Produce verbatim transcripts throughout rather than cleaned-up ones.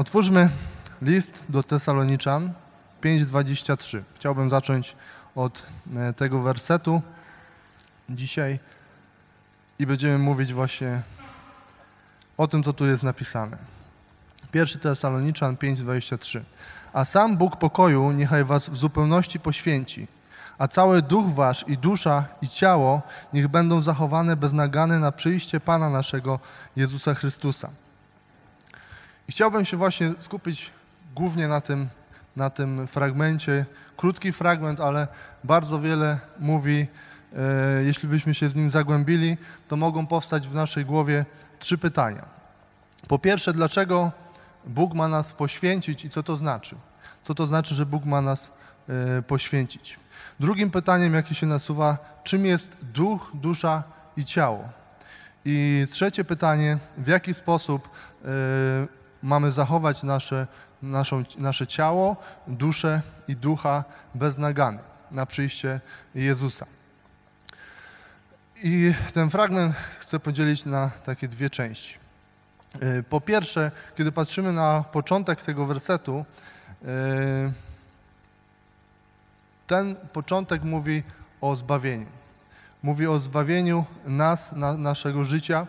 Otwórzmy list do Tesaloniczan pięć dwadzieścia trzy. Chciałbym zacząć od tego wersetu dzisiaj i będziemy mówić właśnie o tym, co tu jest napisane. Pierwszy Tesaloniczan pięć dwadzieścia trzy. A sam Bóg pokoju niechaj was w zupełności poświęci, a cały duch wasz i dusza i ciało niech będą zachowane bez nagany na przyjście Pana naszego Jezusa Chrystusa. I chciałbym się właśnie skupić głównie na tym, na tym fragmencie. Krótki fragment, ale bardzo wiele mówi. E, jeśli byśmy się z nim zagłębili, to mogą powstać w naszej głowie trzy pytania. Po pierwsze, dlaczego Bóg ma nas poświęcić i co to znaczy? Co to znaczy, że Bóg ma nas e, poświęcić? Drugim pytaniem, jakie się nasuwa, czym jest duch, dusza i ciało? I trzecie pytanie, w jaki sposób e, mamy zachować nasze, naszą, nasze ciało, duszę i ducha bez nagany na przyjście Jezusa. I ten fragment chcę podzielić na takie dwie części. Po pierwsze, kiedy patrzymy na początek tego wersetu, ten początek mówi o zbawieniu. Mówi o zbawieniu nas, na, naszego życia.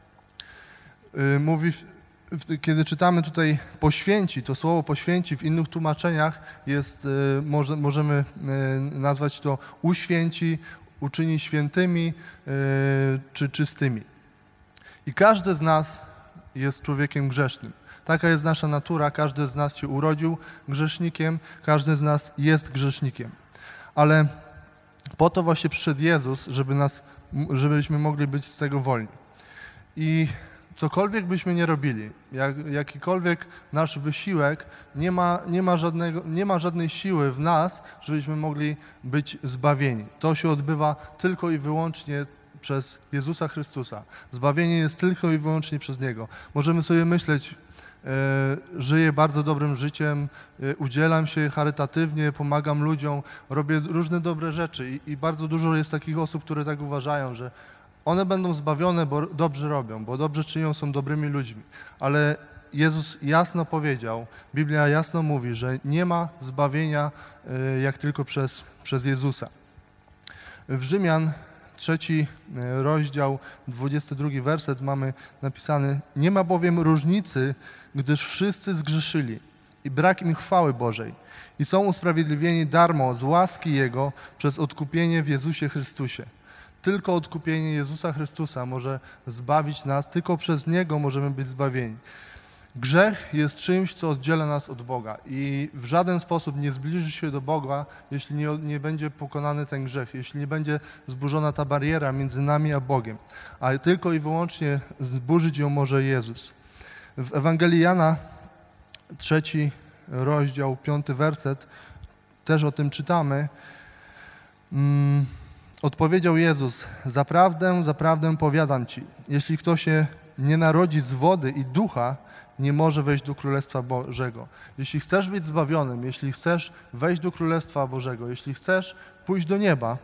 Mówi, kiedy czytamy tutaj poświęci, to słowo poświęci w innych tłumaczeniach jest, może, możemy nazwać to uświęci, uczyni świętymi czy czystymi. I każdy z nas jest człowiekiem grzesznym. Taka jest nasza natura, każdy z nas się urodził grzesznikiem, każdy z nas jest grzesznikiem. Ale po to właśnie przyszedł Jezus, żeby nas, żebyśmy mogli być z tego wolni. I cokolwiek byśmy nie robili, jak, jakikolwiek nasz wysiłek, nie ma, nie, ma żadnego, nie ma żadnej siły w nas, żebyśmy mogli być zbawieni. To się odbywa tylko i wyłącznie przez Jezusa Chrystusa. Zbawienie jest tylko i wyłącznie przez Niego. Możemy sobie myśleć, e, żyję bardzo dobrym życiem, e, udzielam się charytatywnie, pomagam ludziom, robię różne dobre rzeczy i, i bardzo dużo jest takich osób, które tak uważają, że one będą zbawione, bo dobrze robią, bo dobrze czynią, są dobrymi ludźmi. Ale Jezus jasno powiedział, Biblia jasno mówi, że nie ma zbawienia e, jak tylko przez, przez Jezusa. W Rzymian trzeci rozdział, dwudziesty drugi werset mamy napisany: nie ma bowiem różnicy, gdyż wszyscy zgrzeszyli i brak im chwały Bożej i są usprawiedliwieni darmo z łaski Jego przez odkupienie w Jezusie Chrystusie. Tylko odkupienie Jezusa Chrystusa może zbawić nas, tylko przez Niego możemy być zbawieni. Grzech jest czymś, co oddziela nas od Boga i w żaden sposób nie zbliży się do Boga, jeśli nie, nie będzie pokonany ten grzech, jeśli nie będzie zburzona ta bariera między nami a Bogiem, a tylko i wyłącznie zburzyć ją może Jezus. W Ewangelii Jana, trzeci rozdział, piąty werset, też o tym czytamy. Hmm. Odpowiedział Jezus: zaprawdę, zaprawdę powiadam ci, jeśli kto się nie narodzi z wody i ducha, nie może wejść do Królestwa Bożego. Jeśli chcesz być zbawionym, jeśli chcesz wejść do Królestwa Bożego, jeśli chcesz pójść do nieba,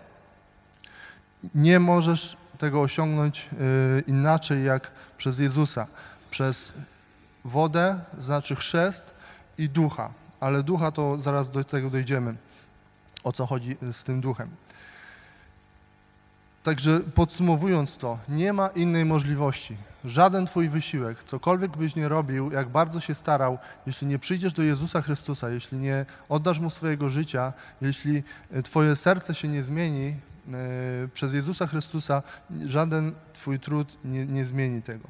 nie możesz tego osiągnąć inaczej jak przez Jezusa. Przez wodę, znaczy chrzest i ducha. Ale ducha to zaraz do tego dojdziemy, o co chodzi z tym duchem. Także podsumowując to, nie ma innej możliwości. Żaden twój wysiłek, cokolwiek byś nie robił, jak bardzo się starał, jeśli nie przyjdziesz do Jezusa Chrystusa, jeśli nie oddasz Mu swojego życia, jeśli twoje serce się nie zmieni e, przez Jezusa Chrystusa, żaden twój trud nie, nie zmieni tego.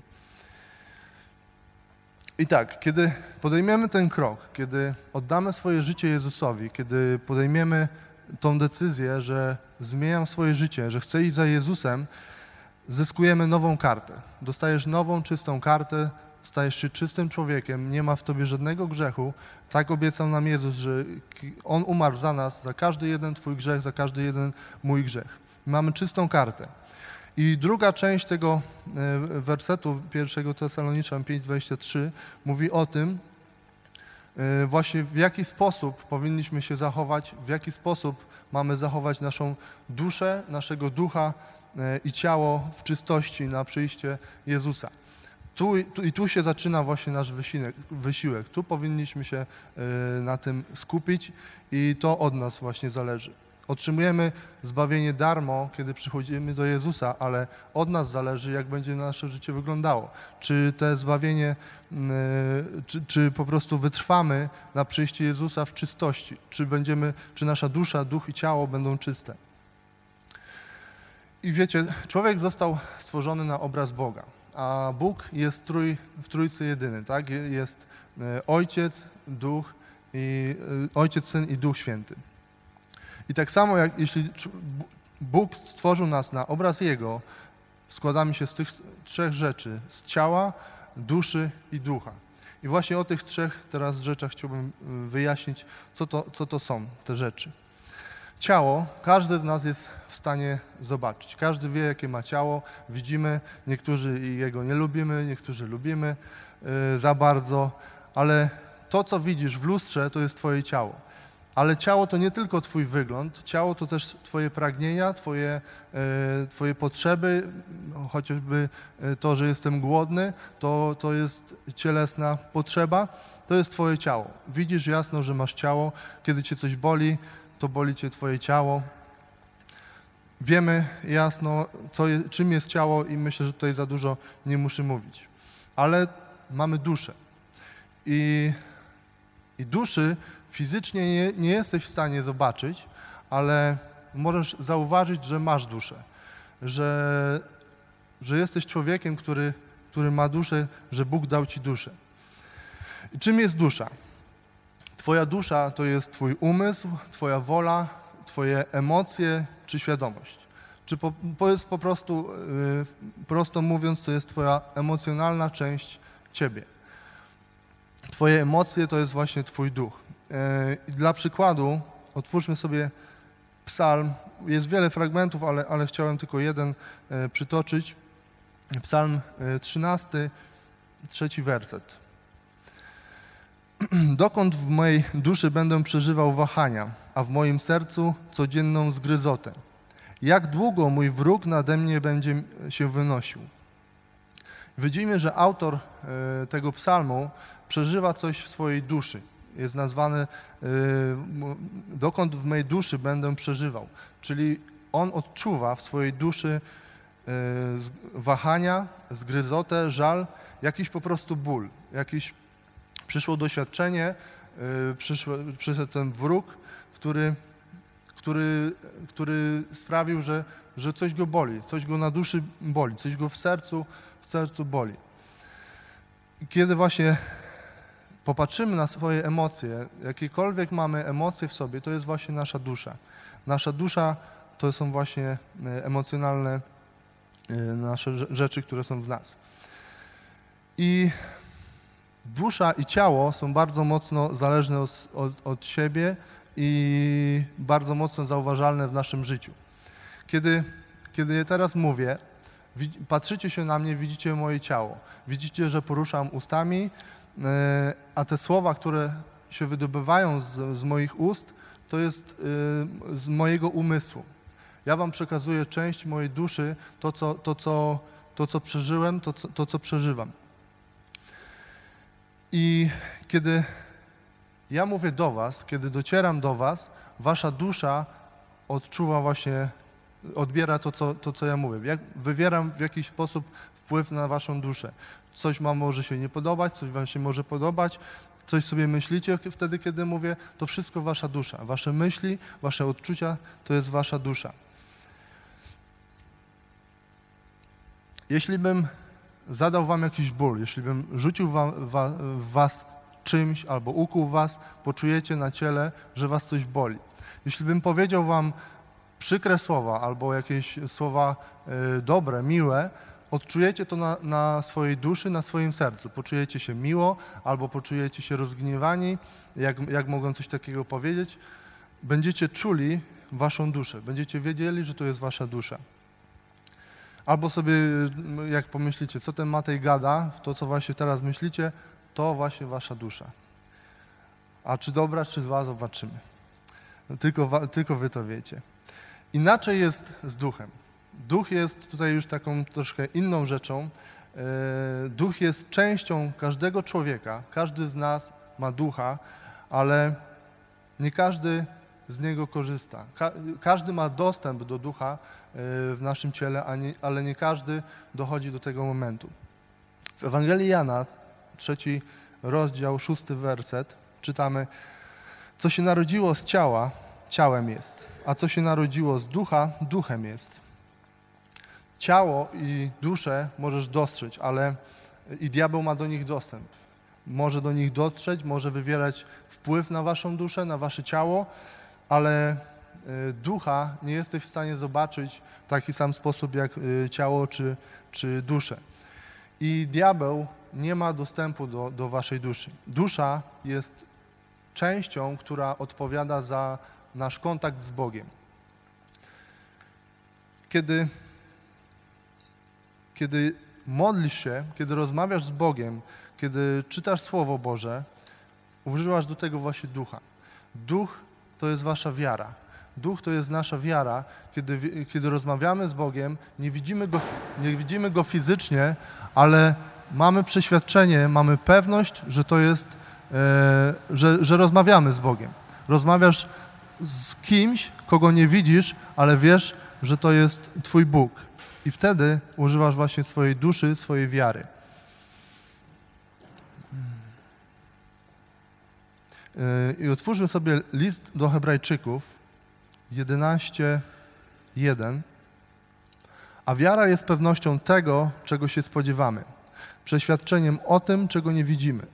I tak, kiedy podejmiemy ten krok, kiedy oddamy swoje życie Jezusowi, kiedy podejmiemy tą decyzję, że zmieniam swoje życie, że chcę iść za Jezusem, zyskujemy nową kartę. Dostajesz nową, czystą kartę, stajesz się czystym człowiekiem, nie ma w tobie żadnego grzechu. Tak obiecał nam Jezus, że On umarł za nas, za każdy jeden twój grzech, za każdy jeden mój grzech. Mamy czystą kartę. I druga część tego wersetu pierwszego Tesaloniczan pięć dwadzieścia trzy mówi o tym, właśnie w jaki sposób powinniśmy się zachować, w jaki sposób mamy zachować naszą duszę, naszego ducha i ciało w czystości na przyjście Jezusa. Tu, tu, I tu się zaczyna właśnie nasz wysiłek, wysiłek. Tu powinniśmy się y, na tym skupić i to od nas właśnie zależy. Otrzymujemy zbawienie darmo, kiedy przychodzimy do Jezusa, ale od nas zależy, jak będzie nasze życie wyglądało. Czy to zbawienie, y, czy, czy po prostu wytrwamy na przyjście Jezusa w czystości, czy będziemy, czy nasza dusza, duch i ciało będą czyste. I wiecie, człowiek został stworzony na obraz Boga. A Bóg jest trój, w Trójcy jedyny, tak? Jest Ojciec, Duch i Ojciec, Syn i Duch Święty. I tak samo jak jeśli Bóg stworzył nas na obraz Jego, składamy się z tych trzech rzeczy, z ciała, duszy i ducha. I właśnie o tych trzech teraz rzeczach chciałbym wyjaśnić, co to, co to są te rzeczy. Ciało, każdy z nas jest w stanie zobaczyć. Każdy wie, jakie ma ciało. Widzimy, niektórzy jego nie lubimy, niektórzy lubimy yy, za bardzo, ale to, co widzisz w lustrze, to jest twoje ciało. Ale ciało to nie tylko twój wygląd, ciało to też twoje pragnienia, twoje, yy, twoje potrzeby, chociażby to, że jestem głodny, to, to jest cielesna potrzeba, to jest twoje ciało. Widzisz jasno, że masz ciało, kiedy cię coś boli, to boli cię twoje ciało. Wiemy jasno, co jest, czym jest ciało i myślę, że tutaj za dużo nie muszę mówić. Ale mamy duszę. I, i duszy fizycznie nie, nie jesteś w stanie zobaczyć, ale możesz zauważyć, że masz duszę. Że, że jesteś człowiekiem, który, który ma duszę, że Bóg dał ci duszę. I czym jest dusza? Twoja dusza to jest twój umysł, twoja wola, twoje emocje czy świadomość. Czy po, to jest po prostu, yy, prosto mówiąc, to jest twoja emocjonalna część ciebie. Twoje emocje to jest właśnie twój duch. Yy, dla przykładu otwórzmy sobie psalm. Jest wiele fragmentów, ale, ale chciałem tylko jeden yy, przytoczyć. Psalm yy, trzynasty, trzeci werset. Dokąd w mojej duszy będę przeżywał wahania, a w moim sercu codzienną zgryzotę? Jak długo mój wróg nade mnie będzie się wynosił? Widzimy, że autor y, tego psalmu przeżywa coś w swojej duszy. Jest nazwany y, dokąd w mojej duszy będę przeżywał. Czyli on odczuwa w swojej duszy y, wahania, zgryzotę, żal, jakiś po prostu ból, jakiś przyszło doświadczenie, yy, przyszło, przyszedł ten wróg, który, który, który sprawił, że, że coś go boli, coś go na duszy boli, coś go w sercu, w sercu boli. I kiedy właśnie popatrzymy na swoje emocje, jakiekolwiek mamy emocje w sobie, to jest właśnie nasza dusza. Nasza dusza to są właśnie emocjonalne yy, nasze rzeczy, które są w nas. I dusza i ciało są bardzo mocno zależne od, od, od siebie i bardzo mocno zauważalne w naszym życiu. Kiedy, kiedy ja teraz mówię, patrzycie się na mnie, widzicie moje ciało. Widzicie, że poruszam ustami, a te słowa, które się wydobywają z, z moich ust, to jest z mojego umysłu. Ja wam przekazuję część mojej duszy, to, co, to, co, to, co przeżyłem, to, co, to, co przeżywam. I kiedy ja mówię do was, kiedy docieram do was, wasza dusza odczuwa właśnie, odbiera to, co, to, co ja mówię. Jak wywieram w jakiś sposób wpływ na waszą duszę. Coś wam może się nie podobać, coś wam się może podobać, coś sobie myślicie wtedy, kiedy mówię, to wszystko wasza dusza. Wasze myśli, wasze odczucia, to jest wasza dusza. Jeśli bym zadał wam jakiś ból, jeśli bym rzucił wam, wa, w was czymś albo ukuł was, poczujecie na ciele, że was coś boli. Jeśli bym powiedział wam przykre słowa albo jakieś słowa y, dobre, miłe, odczujecie to na, na swojej duszy, na swoim sercu. Poczujecie się miło albo poczujecie się rozgniewani, jak, jak mogą coś takiego powiedzieć. Będziecie czuli waszą duszę, będziecie wiedzieli, że to jest wasza dusza. Albo sobie, jak pomyślicie, co ten Matej gada, to co właśnie teraz myślicie, to właśnie wasza dusza. A czy dobra, czy zła, zobaczymy. Tylko, tylko wy to wiecie. Inaczej jest z duchem. Duch jest tutaj już taką troszkę inną rzeczą. Duch jest częścią każdego człowieka, każdy z nas ma ducha, ale nie każdy z niego korzysta. Ka każdy ma dostęp do ducha w naszym ciele, a nie, ale nie każdy dochodzi do tego momentu. W Ewangelii Jana, trzeci rozdział, szósty werset, czytamy: co się narodziło z ciała, ciałem jest, a co się narodziło z ducha, duchem jest. Ciało i duszę możesz dostrzec, ale i diabeł ma do nich dostęp. Może do nich dotrzeć, może wywierać wpływ na waszą duszę, na wasze ciało, ale ducha nie jesteś w stanie zobaczyć w taki sam sposób jak ciało czy, czy duszę. I diabeł nie ma dostępu do, do waszej duszy. Dusza jest częścią, która odpowiada za nasz kontakt z Bogiem. Kiedy, kiedy modlisz się, kiedy rozmawiasz z Bogiem, kiedy czytasz Słowo Boże, używasz do tego właśnie ducha. Duch to jest wasza wiara. Duch to jest nasza wiara. Kiedy, kiedy rozmawiamy z Bogiem, nie widzimy go, nie widzimy go fizycznie, ale mamy przeświadczenie, mamy pewność, że to jest, e, że, że rozmawiamy z Bogiem. Rozmawiasz z kimś, kogo nie widzisz, ale wiesz, że to jest Twój Bóg. I wtedy używasz właśnie swojej duszy, swojej wiary. I otwórzmy sobie list do Hebrajczyków jedenaście, jeden. A wiara jest pewnością tego, czego się spodziewamy, przeświadczeniem o tym, czego nie widzimy.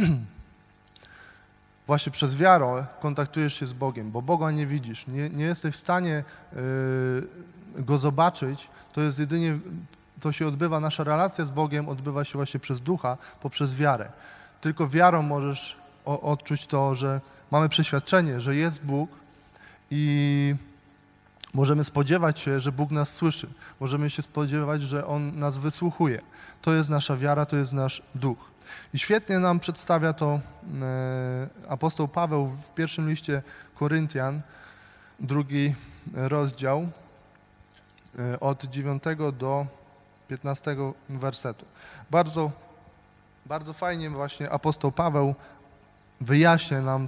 Właśnie przez wiarę kontaktujesz się z Bogiem, bo Boga nie widzisz, nie, nie jesteś w stanie yy, Go zobaczyć, to jest jedynie, to się odbywa, nasza relacja z Bogiem odbywa się właśnie przez ducha, poprzez wiarę. Tylko wiarą możesz o, odczuć to, że mamy przeświadczenie, że jest Bóg i możemy spodziewać się, że Bóg nas słyszy. Możemy się spodziewać, że On nas wysłuchuje. To jest nasza wiara, to jest nasz duch. I świetnie nam przedstawia to e, apostoł Paweł w pierwszym liście Koryntian, drugi rozdział, e, od dziewiątego do piętnastego wersetu. Bardzo, bardzo fajnie właśnie apostoł Paweł wyjaśnia nam e,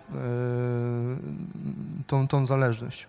tą, tą zależność.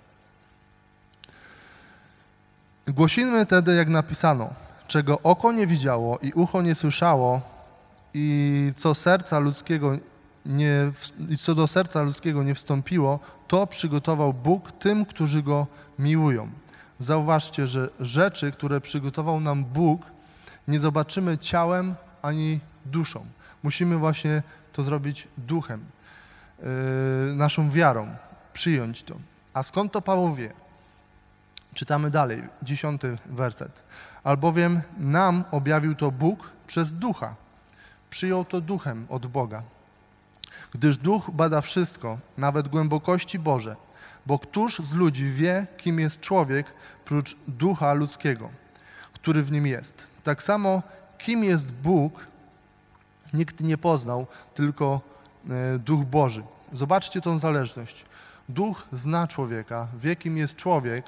Głosimy tedy, jak napisano, czego oko nie widziało i ucho nie słyszało i co serca ludzkiego nie, i co do serca ludzkiego nie wstąpiło, to przygotował Bóg tym, którzy Go miłują. Zauważcie, że rzeczy, które przygotował nam Bóg, nie zobaczymy ciałem ani duszą. Musimy właśnie to zrobić duchem, yy, naszą wiarą, przyjąć to. A skąd to Paweł wie? Czytamy dalej, dziesiąty werset. Albowiem nam objawił to Bóg przez ducha. Przyjął to duchem od Boga. Gdyż duch bada wszystko, nawet głębokości Boże. Bo któż z ludzi wie, kim jest człowiek, prócz ducha ludzkiego, który w nim jest? Tak samo, kim jest Bóg, nikt nie poznał, tylko e, Duch Boży. Zobaczcie tą zależność. Duch zna człowieka, wie, kim jest człowiek,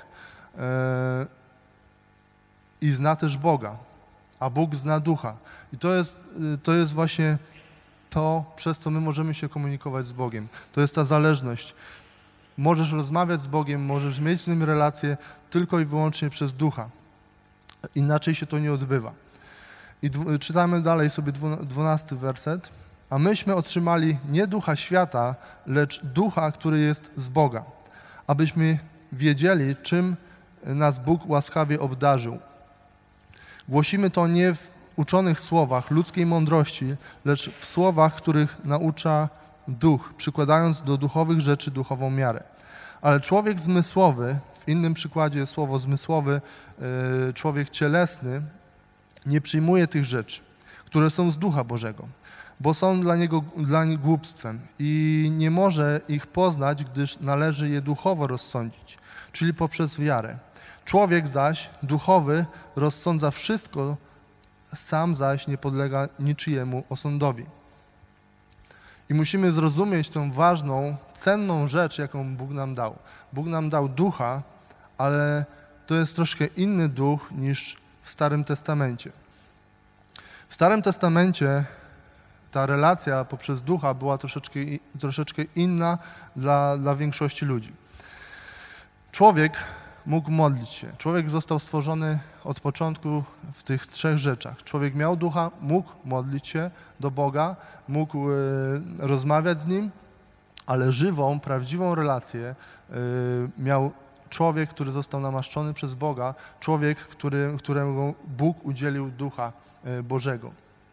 i zna też Boga, a Bóg zna ducha. I to jest, to jest właśnie to, przez co my możemy się komunikować z Bogiem. To jest ta zależność. Możesz rozmawiać z Bogiem, możesz mieć z Nim relację tylko i wyłącznie przez ducha. Inaczej się to nie odbywa. I dwu, czytamy dalej sobie dwunasty werset. A myśmy otrzymali nie ducha świata, lecz ducha, który jest z Boga, abyśmy wiedzieli, czym nas Bóg łaskawie obdarzył. Głosimy to nie w uczonych słowach ludzkiej mądrości, lecz w słowach, których naucza duch, przykładając do duchowych rzeczy duchową miarę. Ale człowiek zmysłowy, w innym przykładzie słowo zmysłowy, człowiek cielesny, nie przyjmuje tych rzeczy, które są z Ducha Bożego, bo są dla niego dla nich głupstwem i nie może ich poznać, gdyż należy je duchowo rozsądzić, czyli poprzez wiarę. Człowiek zaś duchowy rozsądza wszystko, sam zaś nie podlega niczyjemu osądowi. I musimy zrozumieć tę ważną, cenną rzecz, jaką Bóg nam dał. Bóg nam dał ducha, ale to jest troszkę inny duch niż w Starym Testamencie. W Starym Testamencie ta relacja poprzez ducha była troszeczkę, troszeczkę inna dla, dla większości ludzi. Człowiek mógł modlić się. Człowiek został stworzony od początku w tych trzech rzeczach. Człowiek miał ducha, mógł modlić się do Boga, mógł y, rozmawiać z Nim, ale żywą, prawdziwą relację y, miał człowiek, który został namaszczony przez Boga, człowiek, który, któremu Bóg udzielił Ducha y, Bożego.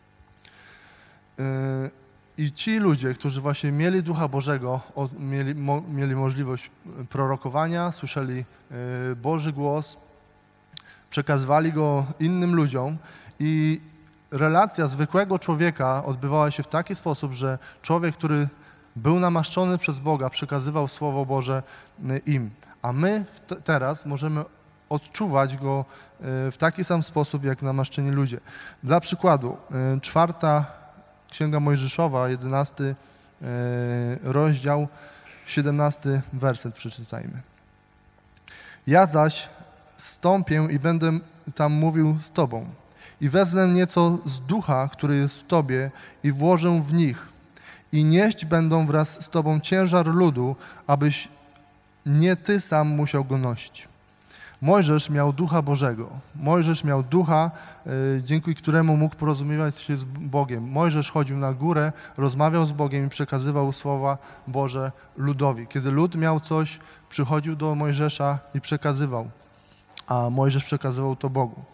Y, I ci ludzie, którzy właśnie mieli Ducha Bożego, o, mieli, mo, mieli możliwość prorokowania, słyszeli y, Boży głos, przekazywali go innym ludziom i relacja zwykłego człowieka odbywała się w taki sposób, że człowiek, który był namaszczony przez Boga, przekazywał Słowo Boże im. A my teraz możemy odczuwać go w taki sam sposób, jak namaszczeni ludzie. Dla przykładu, czwarta Księga Mojżeszowa, jedenasty rozdział, siedemnasty werset przeczytajmy. Ja zaś stąpię i będę tam mówił z Tobą i wezmę nieco z ducha, który jest w Tobie i włożę w nich i nieść będą wraz z Tobą ciężar ludu, abyś nie Ty sam musiał go nosić. Mojżesz miał Ducha Bożego. Mojżesz miał Ducha, y, dzięki któremu mógł porozumiewać się z Bogiem. Mojżesz chodził na górę, rozmawiał z Bogiem i przekazywał słowa Boże ludowi. Kiedy lud miał coś, przychodził do Mojżesza i przekazywał, a Mojżesz przekazywał to Bogu.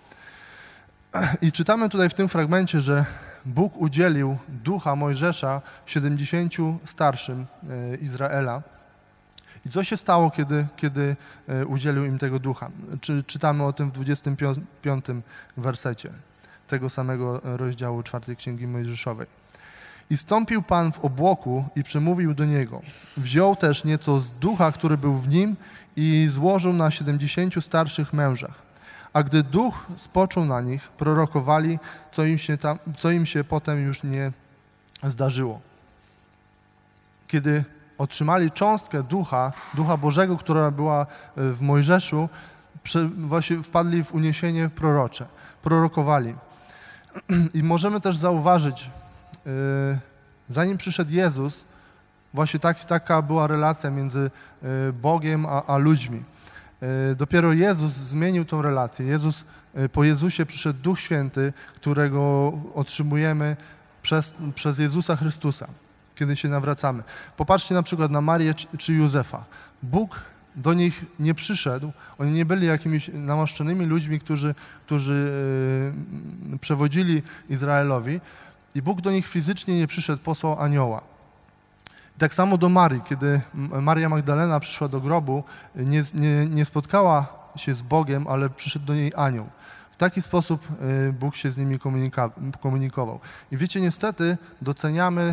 I czytamy tutaj w tym fragmencie, że Bóg udzielił Ducha Mojżesza siedemdziesięciu starszym y, Izraela. I co się stało, kiedy, kiedy udzielił im tego ducha? Czy, czytamy o tym w dwudziestym piątym wersecie tego samego rozdziału czwartej Księgi Mojżeszowej. I stąpił Pan w obłoku i przemówił do niego. Wziął też nieco z ducha, który był w nim i złożył na siedemdziesięciu starszych mężach. A gdy duch spoczął na nich, prorokowali, co im się, tam, co im się potem już nie zdarzyło. Kiedy otrzymali cząstkę ducha, ducha Bożego, która była w Mojżeszu, właśnie wpadli w uniesienie prorocze, prorokowali. I możemy też zauważyć, zanim przyszedł Jezus, właśnie tak, taka była relacja między Bogiem a, a ludźmi. Dopiero Jezus zmienił tą relację. Jezus, po Jezusie przyszedł Duch Święty, którego otrzymujemy przez, przez Jezusa Chrystusa, kiedy się nawracamy. Popatrzcie na przykład na Marię czy Józefa. Bóg do nich nie przyszedł, oni nie byli jakimiś namaszczonymi ludźmi, którzy, którzy yy, przewodzili Izraelowi i Bóg do nich fizycznie nie przyszedł, posłał anioła. Tak samo do Marii, kiedy Maria Magdalena przyszła do grobu, nie, nie, nie spotkała się z Bogiem, ale przyszedł do niej anioł. W taki sposób yy, Bóg się z nimi komunika- komunikował. I wiecie, niestety doceniamy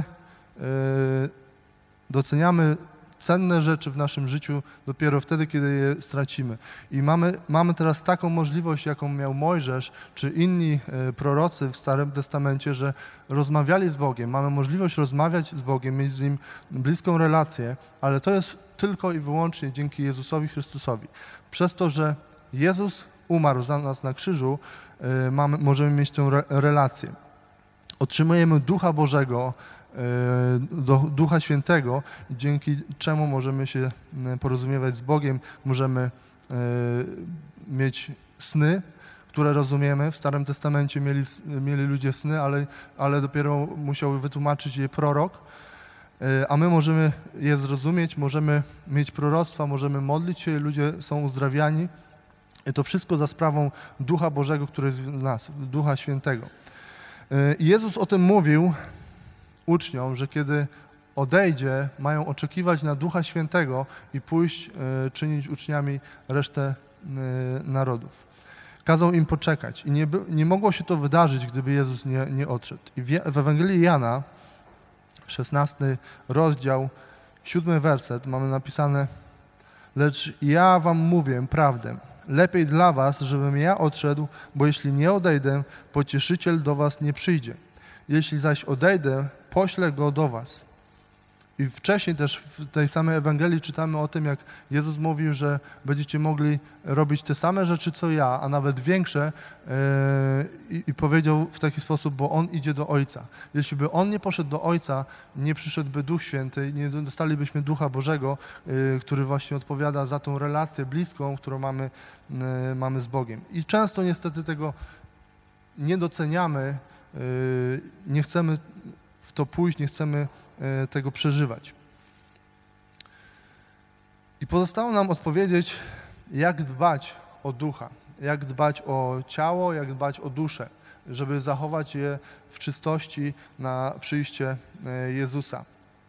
doceniamy cenne rzeczy w naszym życiu dopiero wtedy, kiedy je stracimy. I mamy, mamy teraz taką możliwość, jaką miał Mojżesz, czy inni prorocy w Starym Testamencie, że rozmawiali z Bogiem. Mamy możliwość rozmawiać z Bogiem, mieć z Nim bliską relację, ale to jest tylko i wyłącznie dzięki Jezusowi Chrystusowi. Przez to, że Jezus umarł za nas na krzyżu, mamy, możemy mieć tę re- relację. Otrzymujemy Ducha Bożego, do Ducha Świętego, dzięki czemu możemy się porozumiewać z Bogiem, możemy mieć sny, które rozumiemy. W Starym Testamencie mieli, mieli ludzie sny, ale, ale dopiero musiał wytłumaczyć je prorok, a my możemy je zrozumieć, możemy mieć proroctwa, możemy modlić się, ludzie są uzdrawiani. I to wszystko za sprawą Ducha Bożego, który jest w nas, Ducha Świętego. I Jezus o tym mówił uczniom, że kiedy odejdzie, mają oczekiwać na Ducha Świętego i pójść y, czynić uczniami resztę y, narodów. Kazał im poczekać i nie, by, nie mogło się to wydarzyć, gdyby Jezus nie, nie odszedł. I w, w Ewangelii Jana, szesnasty rozdział, siódmy werset, mamy napisane: lecz ja wam mówię prawdę, lepiej dla was, żebym ja odszedł, bo jeśli nie odejdę, Pocieszyciel do was nie przyjdzie. Jeśli zaś odejdę, poślę go do was. I wcześniej też w tej samej Ewangelii czytamy o tym, jak Jezus mówił, że będziecie mogli robić te same rzeczy, co ja, a nawet większe yy, i powiedział w taki sposób, bo On idzie do Ojca. Jeśli by On nie poszedł do Ojca, nie przyszedłby Duch Święty, nie dostalibyśmy Ducha Bożego, yy, który właśnie odpowiada za tą relację bliską, którą mamy, yy, mamy z Bogiem. I często niestety tego nie doceniamy, yy, nie chcemy w to pójść, nie chcemy tego przeżywać. I pozostało nam odpowiedzieć, jak dbać o ducha, jak dbać o ciało, jak dbać o duszę, żeby zachować je w czystości na przyjście Jezusa.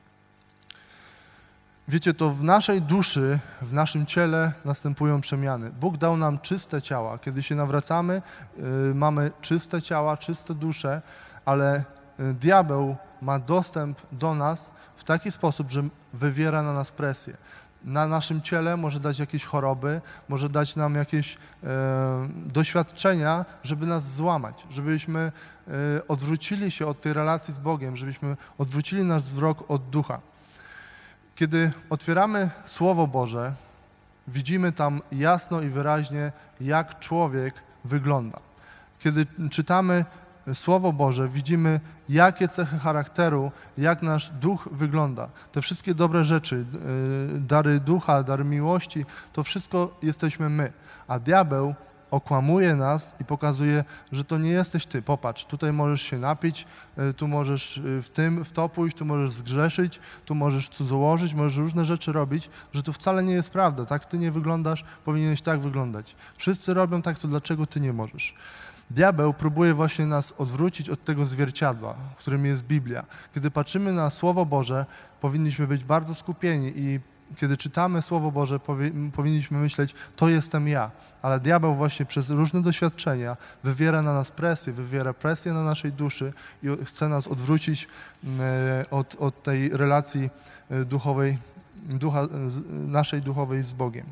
Wiecie, to w naszej duszy, w naszym ciele następują przemiany. Bóg dał nam czyste ciała. Kiedy się nawracamy, mamy czyste ciała, czyste dusze, ale diabeł ma dostęp do nas w taki sposób, że wywiera na nas presję. Na naszym ciele może dać jakieś choroby, może dać nam jakieś e, doświadczenia, żeby nas złamać, żebyśmy e, odwrócili się od tej relacji z Bogiem, żebyśmy odwrócili nasz wzrok od ducha. Kiedy otwieramy Słowo Boże, widzimy tam jasno i wyraźnie, jak człowiek wygląda. Kiedy czytamy Słowo Boże, widzimy, jakie cechy charakteru, jak nasz duch wygląda. Te wszystkie dobre rzeczy, dary ducha, dary miłości, to wszystko jesteśmy my. A diabeł okłamuje nas i pokazuje, że to nie jesteś ty. Popatrz, tutaj możesz się napić, tu możesz w tym, w to pójść, tu możesz zgrzeszyć, tu możesz cudzołożyć, możesz różne rzeczy robić, że to wcale nie jest prawda. Tak ty nie wyglądasz, powinieneś tak wyglądać. Wszyscy robią tak, to dlaczego ty nie możesz? Diabeł próbuje właśnie nas odwrócić od tego zwierciadła, którym jest Biblia. Kiedy patrzymy na Słowo Boże, powinniśmy być bardzo skupieni i kiedy czytamy Słowo Boże, powi- powinniśmy myśleć, to jestem ja. Ale diabeł właśnie przez różne doświadczenia wywiera na nas presję, wywiera presję na naszej duszy i chce nas odwrócić od, od tej relacji duchowej, ducha, naszej duchowej z Bogiem.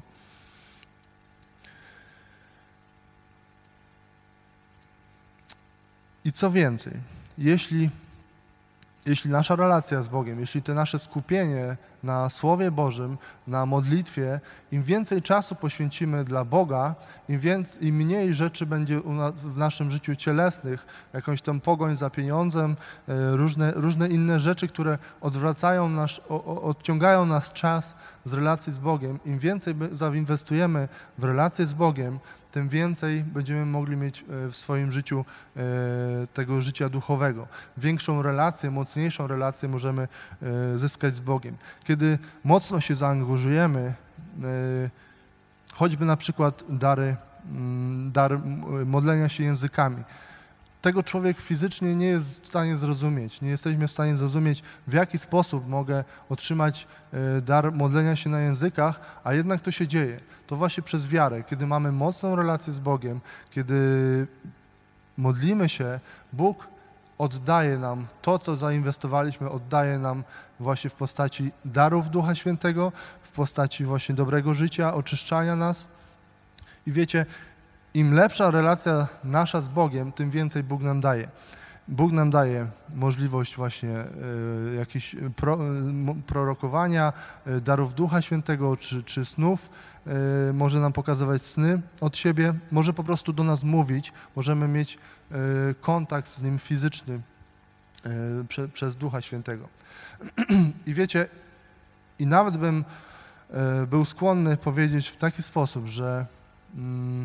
I co więcej, jeśli, jeśli nasza relacja z Bogiem, jeśli to nasze skupienie na Słowie Bożym, na modlitwie, im więcej czasu poświęcimy dla Boga, im, więcej, im mniej rzeczy będzie w naszym życiu cielesnych, jakąś tam pogoń za pieniądzem, różne, różne inne rzeczy, które odwracają nas, odciągają nas czas z relacji z Bogiem, im więcej zainwestujemy w relację z Bogiem, tym więcej będziemy mogli mieć w swoim życiu tego życia duchowego. Większą relację, mocniejszą relację możemy zyskać z Bogiem. Kiedy mocno się zaangażujemy, choćby na przykład dary, dar modlenia się językami, tego człowiek fizycznie nie jest w stanie zrozumieć. Nie jesteśmy w stanie zrozumieć, w jaki sposób mogę otrzymać dar modlenia się na językach, a jednak to się dzieje. To właśnie przez wiarę. Kiedy mamy mocną relację z Bogiem, kiedy modlimy się, Bóg oddaje nam to, co zainwestowaliśmy, oddaje nam właśnie w postaci darów Ducha Świętego, w postaci właśnie dobrego życia, oczyszczania nas. I wiecie, im lepsza relacja nasza z Bogiem, tym więcej Bóg nam daje. Bóg nam daje możliwość właśnie y, jakichś pro, y, prorokowania, y, darów Ducha Świętego czy, czy snów. Y, może nam pokazywać sny od siebie, może po prostu do nas mówić. Możemy mieć y, kontakt z Nim fizyczny y, prze, przez Ducha Świętego. I wiecie, i nawet bym y, był skłonny powiedzieć w taki sposób, że y,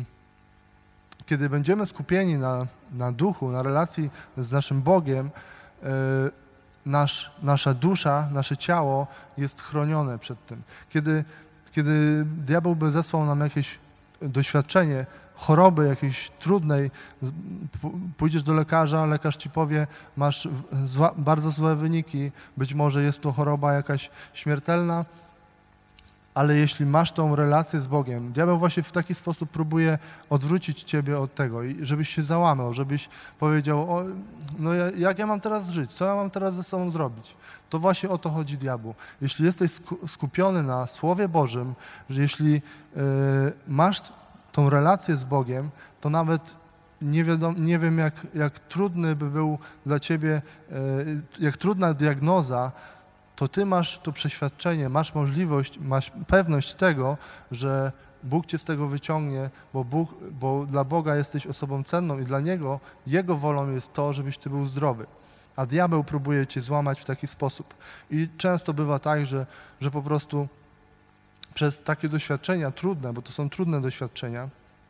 kiedy będziemy skupieni na, na duchu, na relacji z naszym Bogiem, yy, nasz, nasza dusza, nasze ciało jest chronione przed tym. Kiedy, kiedy diabeł by zesłał nam jakieś doświadczenie, choroby jakiejś trudnej, pójdziesz do lekarza, lekarz ci powie, masz zła, bardzo złe wyniki, być może jest to choroba jakaś śmiertelna, ale jeśli masz tą relację z Bogiem, diabeł właśnie w taki sposób próbuje odwrócić ciebie od tego i żebyś się załamał, żebyś powiedział, o, no jak ja mam teraz żyć, co ja mam teraz ze sobą zrobić? To właśnie o to chodzi diabłu. Jeśli jesteś skupiony na Słowie Bożym, że jeśli y, masz tą relację z Bogiem, to nawet nie, wiadomo, nie wiem, jak, jak trudny by był dla ciebie, y, jak trudna diagnoza, to Ty masz to przeświadczenie, masz możliwość, masz pewność tego, że Bóg Cię z tego wyciągnie, bo, Bóg, bo dla Boga jesteś osobą cenną i dla Niego, Jego wolą jest to, żebyś Ty był zdrowy. A diabeł próbuje Cię złamać w taki sposób. I często bywa tak, że, że po prostu przez takie doświadczenia trudne, bo to są trudne doświadczenia,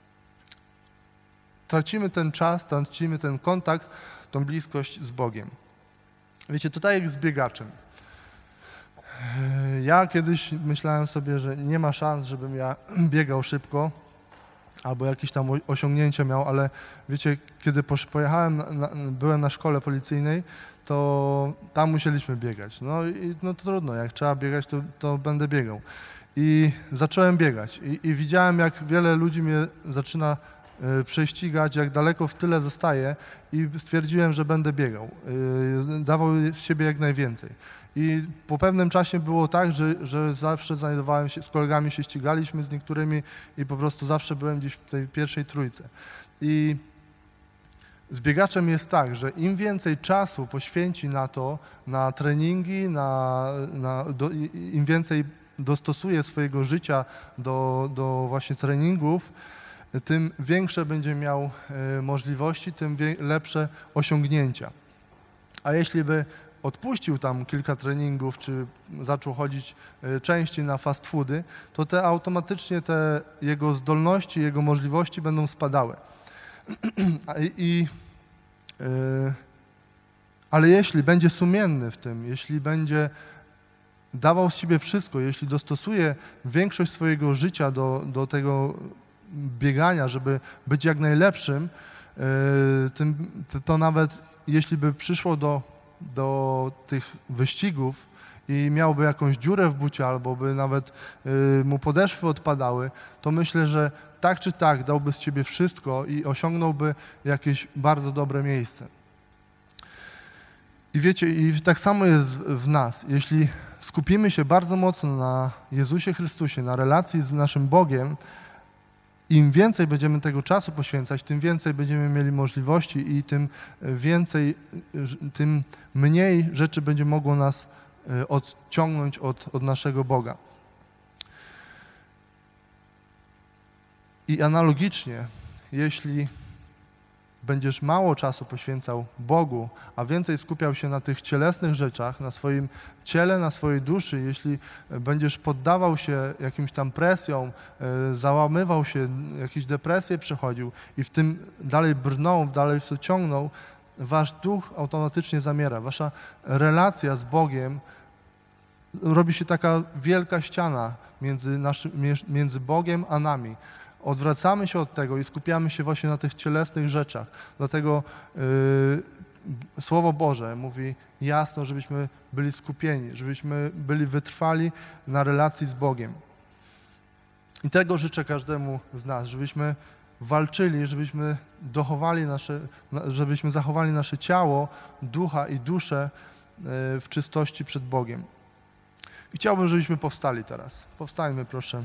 tracimy ten czas, tracimy ten kontakt, tą bliskość z Bogiem. Wiecie, to tak jak z biegaczem. Ja kiedyś myślałem sobie, że nie ma szans, żebym ja biegał szybko albo jakieś tam osiągnięcia miał, ale wiecie, kiedy pojechałem, na, byłem na szkole policyjnej, to tam musieliśmy biegać. No i no to trudno, jak trzeba biegać, to, to będę biegał. I zacząłem biegać i, i widziałem, jak wiele ludzi mnie zaczyna y, prześcigać, jak daleko w tyle zostaje i stwierdziłem, że będę biegał. Y, dawał z siebie jak najwięcej. I po pewnym czasie było tak, że, że zawsze znajdowałem się, z kolegami się ścigaliśmy z niektórymi i po prostu zawsze byłem gdzieś w tej pierwszej trójce. I z biegaczem jest tak, że im więcej czasu poświęci na to, na treningi, na, na, do, im więcej dostosuje swojego życia do, do właśnie treningów, tym większe będzie miał y, możliwości, tym wie, lepsze osiągnięcia. A jeśli by odpuścił tam kilka treningów, czy zaczął chodzić y, częściej na fast foody, to te automatycznie te jego zdolności, jego możliwości będą spadały. I, i, y, ale jeśli będzie sumienny w tym, jeśli będzie dawał z siebie wszystko, jeśli dostosuje większość swojego życia do, do tego biegania, żeby być jak najlepszym, y, tym, to nawet jeśli by przyszło do, do tych wyścigów i miałby jakąś dziurę w bucie albo by nawet y, mu podeszwy odpadały, to myślę, że tak czy tak dałby z siebie wszystko i osiągnąłby jakieś bardzo dobre miejsce. I wiecie, i tak samo jest w nas. Jeśli skupimy się bardzo mocno na Jezusie Chrystusie, na relacji z naszym Bogiem, im więcej będziemy tego czasu poświęcać, tym więcej będziemy mieli możliwości i tym więcej, tym mniej rzeczy będzie mogło nas odciągnąć od, od naszego Boga. I analogicznie, jeśli będziesz mało czasu poświęcał Bogu, a więcej skupiał się na tych cielesnych rzeczach, na swoim ciele, na swojej duszy, jeśli będziesz poddawał się jakimś tam presjom, załamywał się, jakieś depresje przechodził i w tym dalej brnął, dalej w to ciągnął, wasz duch automatycznie zamiera. Wasza relacja z Bogiem robi się taka wielka ściana między, naszym, między Bogiem a nami. Odwracamy się od tego i skupiamy się właśnie na tych cielesnych rzeczach. Dlatego yy, Słowo Boże mówi jasno, żebyśmy byli skupieni, żebyśmy byli wytrwali na relacji z Bogiem. I tego życzę każdemu z nas, żebyśmy walczyli, żebyśmy dochowali nasze, żebyśmy zachowali nasze ciało, ducha i duszę yy, w czystości przed Bogiem. I chciałbym, żebyśmy powstali teraz. Powstańmy, proszę.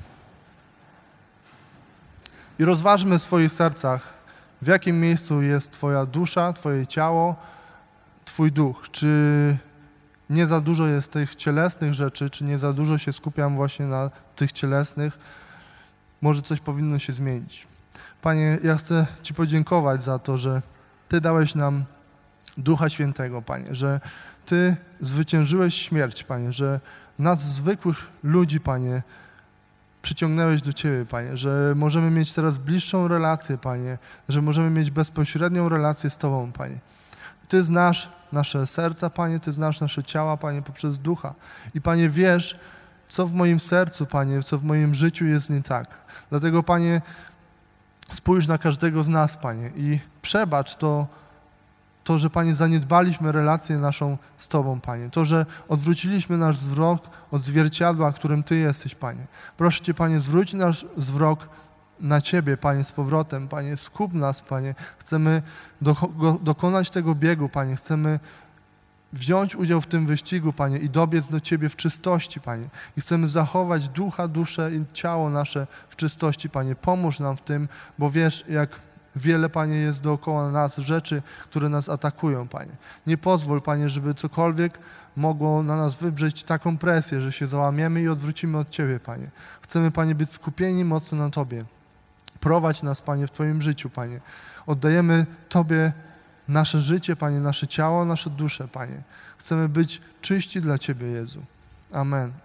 I rozważmy w swoich sercach, w jakim miejscu jest Twoja dusza, Twoje ciało, Twój duch. Czy nie za dużo jest tych cielesnych rzeczy, czy nie za dużo się skupiam właśnie na tych cielesnych? Może coś powinno się zmienić. Panie, ja chcę Ci podziękować za to, że Ty dałeś nam Ducha Świętego, Panie, że Ty zwyciężyłeś śmierć, Panie, że nas zwykłych ludzi, Panie, przyciągnęłeś do Ciebie, Panie, że możemy mieć teraz bliższą relację, Panie, że możemy mieć bezpośrednią relację z Tobą, Panie. Ty znasz nasze serca, Panie, Ty znasz nasze ciała, Panie, poprzez Ducha. I Panie, wiesz, co w moim sercu, Panie, co w moim życiu jest nie tak. Dlatego, Panie, spójrz na każdego z nas, Panie, i przebacz to, to, że, Panie, zaniedbaliśmy relację naszą z Tobą, Panie. To, że odwróciliśmy nasz wzrok od zwierciadła, którym Ty jesteś, Panie. Proszę Cię, Panie, zwróć nasz wzrok na Ciebie, Panie, z powrotem. Panie, skup nas, Panie. Chcemy do- dokonać tego biegu, Panie. Chcemy wziąć udział w tym wyścigu, Panie, i dobiec do Ciebie w czystości, Panie. I chcemy zachować ducha, duszę i ciało nasze w czystości, Panie. Pomóż nam w tym, bo wiesz, jak wiele, Panie, jest dookoła nas rzeczy, które nas atakują, Panie. Nie pozwól, Panie, żeby cokolwiek mogło na nas wywrzeć taką presję, że się załamiemy i odwrócimy od Ciebie, Panie. Chcemy, Panie, być skupieni mocno na Tobie. Prowadź nas, Panie, w Twoim życiu, Panie. Oddajemy Tobie nasze życie, Panie, nasze ciało, nasze dusze, Panie. Chcemy być czyści dla Ciebie, Jezu. Amen.